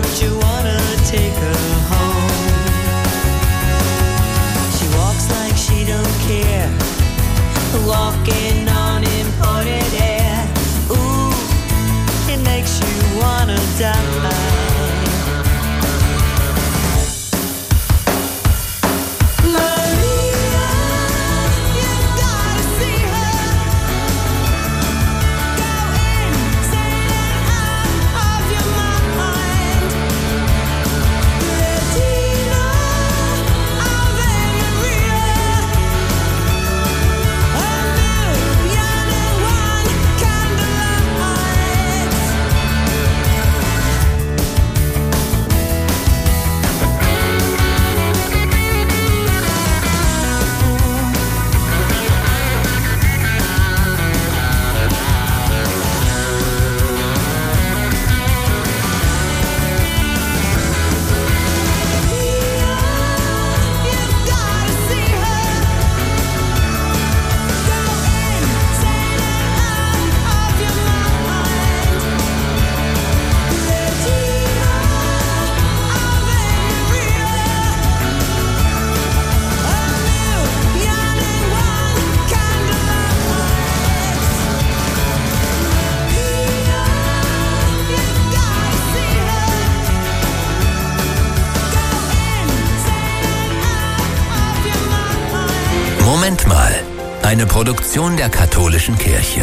Don't you wanna take her home? She walks like she don't care, walking on imported air. Ooh, it makes you wanna die. Moment mal, eine Produktion der Katholischen Kirche.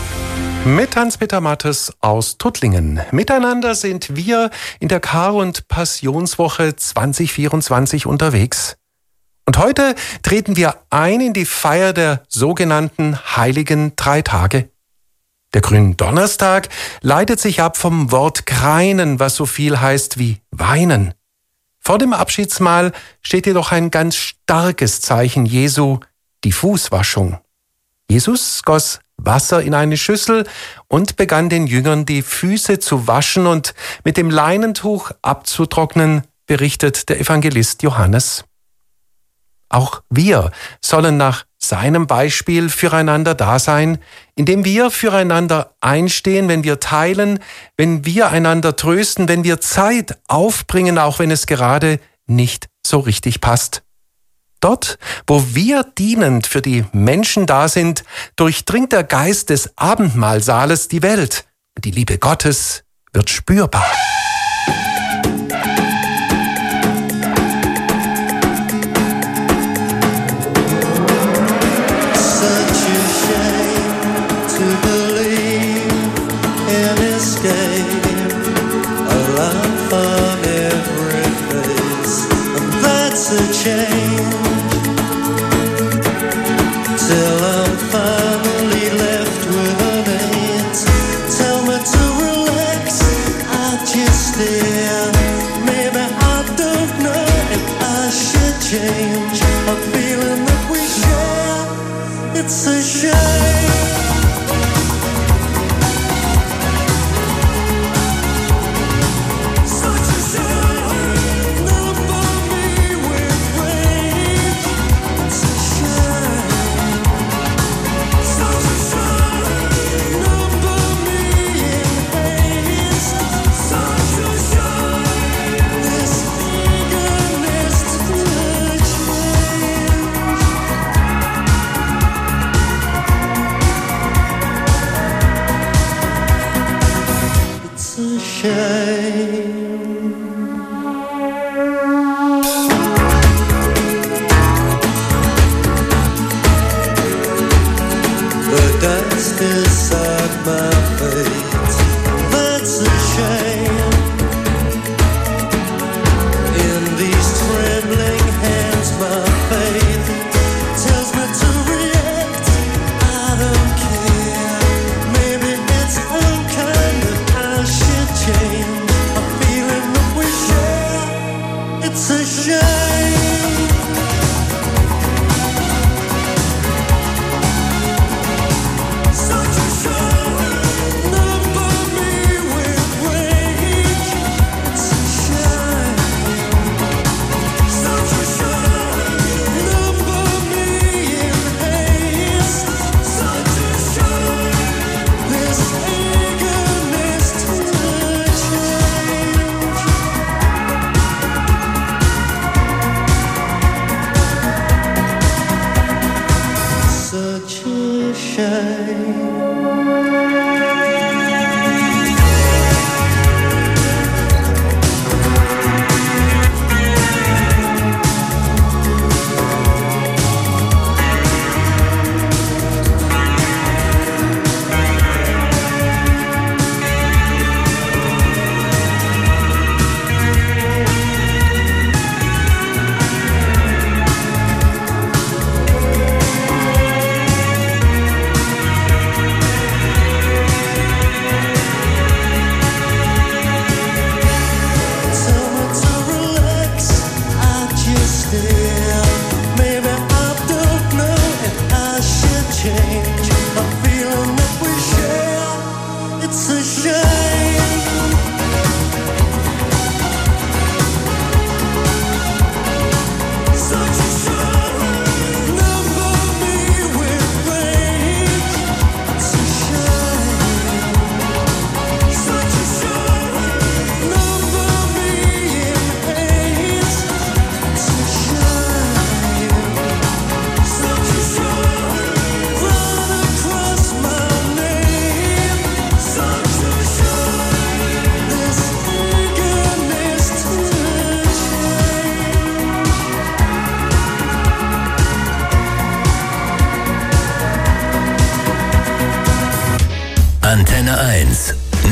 Mit Hans-Peter Mattes aus Tuttlingen. Miteinander sind wir in der Kar- und Passionswoche 2024 unterwegs. Und heute treten wir ein in die Feier der sogenannten Heiligen Drei Tage. Der Gründonnerstag leitet sich ab vom Wort kreinen, was so viel heißt wie weinen. Vor dem Abschiedsmahl steht jedoch ein ganz starkes Zeichen Jesu, die Fußwaschung. Jesus goss Wasser in eine Schüssel und begann den Jüngern die Füße zu waschen und mit dem Leinentuch abzutrocknen, berichtet der Evangelist Johannes. Auch wir sollen nach seinem Beispiel füreinander da sein, indem wir füreinander einstehen, wenn wir teilen, wenn wir einander trösten, wenn wir Zeit aufbringen, auch wenn es gerade nicht so richtig passt. Dort, wo wir dienend für die Menschen da sind, durchdringt der Geist des Abendmahlsaales die Welt. Die Liebe Gottes wird spürbar. Change, a feeling that we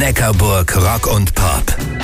Neckarburg Rock und Pop.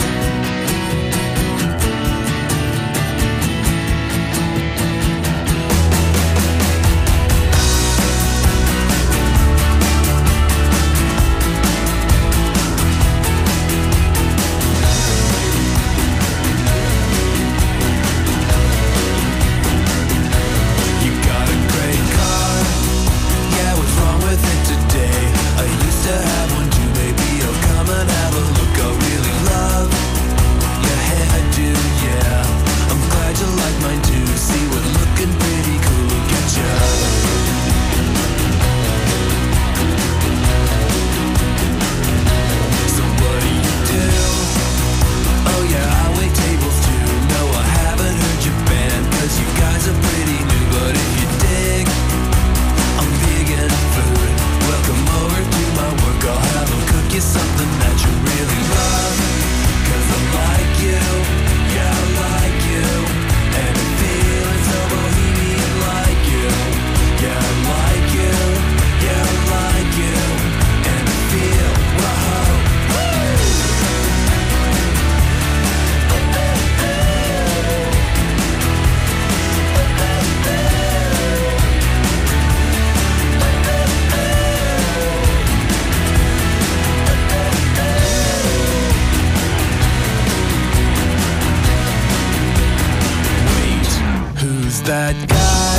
That guy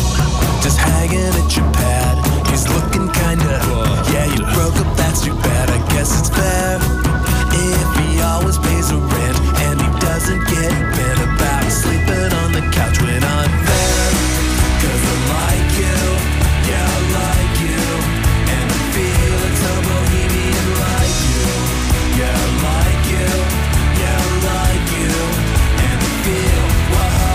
just hanging at your pad. He's looking kinda, yeah, you broke up, that's too bad. I guess it's fair if he always pays the rent and he doesn't get bent about sleeping on the couch when I'm there. 'Cause I like you, yeah, I like you, and I feel it's so bohemian like you. Yeah, I like you, yeah, I like you, and I feel, whoa.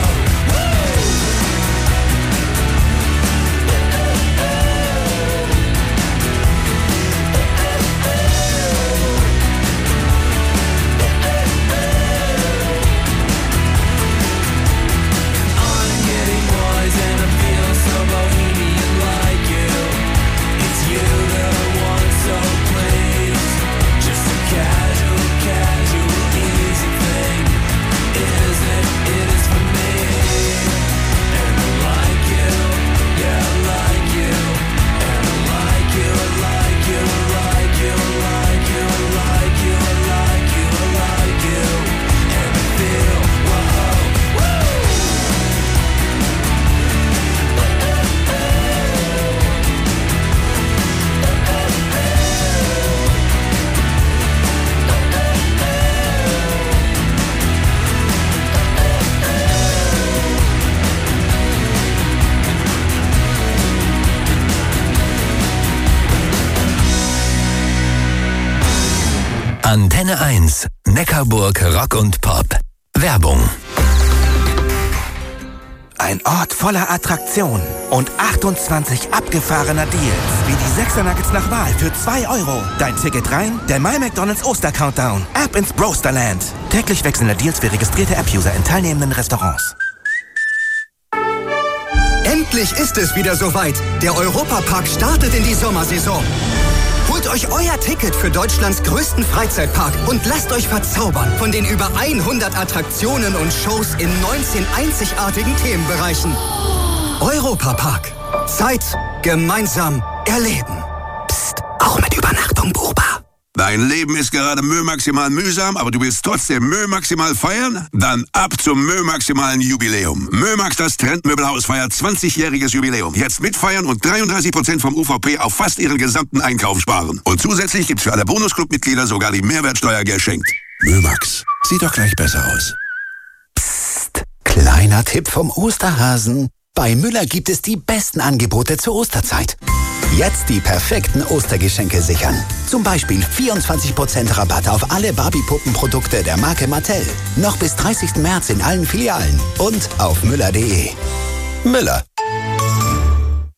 Antenne 1, Neckarburg Rock und Pop. Werbung. Ein Ort voller Attraktionen und 28 abgefahrener Deals. Wie die 6er Nuggets nach Wahl für 2 €. Dein Ticket rein, der My McDonald's Oster-Countdown. Ab ins Brosterland. Täglich wechselnde Deals für registrierte App-User in teilnehmenden Restaurants. Endlich ist es wieder soweit. Der Europapark startet in die Sommersaison. Holt euch euer Ticket für Deutschlands größten Freizeitpark und lasst euch verzaubern von den über 100 Attraktionen und Shows in 19 einzigartigen Themenbereichen. Europapark. Zeit gemeinsam erleben. Psst, auch mit Übernachtung buchbar. Dein Leben ist gerade maximal mühsam, aber du willst trotzdem maximal feiern? Dann ab zum maximalen Jubiläum. Max, das Trendmöbelhaus, feiert 20-jähriges Jubiläum. Jetzt mitfeiern und 33% vom UVP auf fast ihren gesamten Einkauf sparen. Und zusätzlich gibt's für alle Bonusclub-Mitglieder sogar die Mehrwertsteuer geschenkt. Max, sieht doch gleich besser aus. Psst, kleiner Tipp vom Osterhasen. Bei Müller gibt es die besten Angebote zur Osterzeit. Jetzt die perfekten Ostergeschenke sichern. Zum Beispiel 24% Rabatt auf alle Barbie-Puppenprodukte der Marke Mattel. Noch bis 30. März in allen Filialen und auf müller.de. Müller.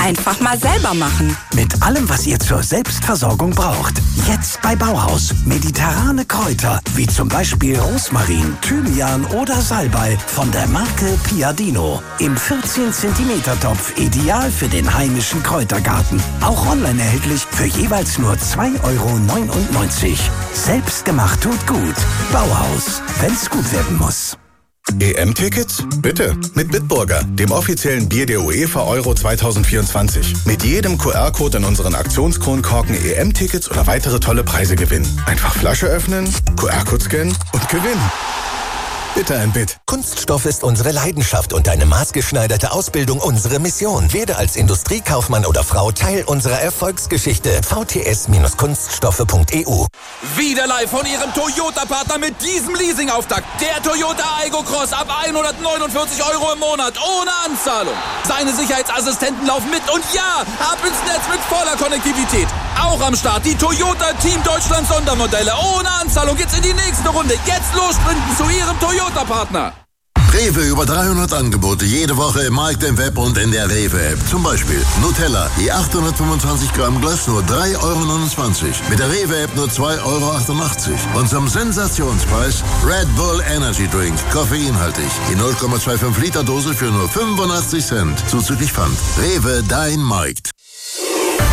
Einfach mal selber machen. Mit allem, was ihr zur Selbstversorgung braucht. Jetzt bei Bauhaus. Mediterrane Kräuter, wie zum Beispiel Rosmarin, Thymian oder Salbei von der Marke Piadino. Im 14 cm Topf, ideal für den heimischen Kräutergarten. Auch online erhältlich für jeweils nur 2,99 €. Selbstgemacht tut gut. Bauhaus, wenn's gut werden muss. EM-Tickets? Bitte. Mit Bitburger, dem offiziellen Bier der UEFA Euro 2024. Mit jedem QR-Code in unseren Aktionskronkorken EM-Tickets oder weitere tolle Preise gewinnen. Einfach Flasche öffnen, QR-Code scannen und gewinnen. Bitte ein Bit. Kunststoff ist unsere Leidenschaft und eine maßgeschneiderte Ausbildung unsere Mission. Werde als Industriekaufmann oder Frau Teil unserer Erfolgsgeschichte. vts-kunststoffe.eu. Wieder live von Ihrem Toyota-Partner mit diesem Leasing-Auftakt. Der Toyota Aygo Cross ab 149 € im Monat ohne Anzahlung. Seine Sicherheitsassistenten laufen mit und ja, ab ins Netz mit voller Konnektivität. Auch am Start die Toyota Team Deutschland Sondermodelle. Ohne Anzahlung geht's in die nächste Runde. Jetzt los sprinten zu Ihrem Toyota-Partner. Rewe über 300 Angebote jede Woche im Markt, im Web und in der Rewe-App. Zum Beispiel Nutella, je 825 Gramm Glas nur 3,29 €. Mit der Rewe-App nur 2,88 €. Und zum Sensationspreis Red Bull Energy Drink, koffeinhaltig. Die 0,25 Liter Dose für nur 85 Cent. Zuzüglich Pfand. Rewe, dein Markt.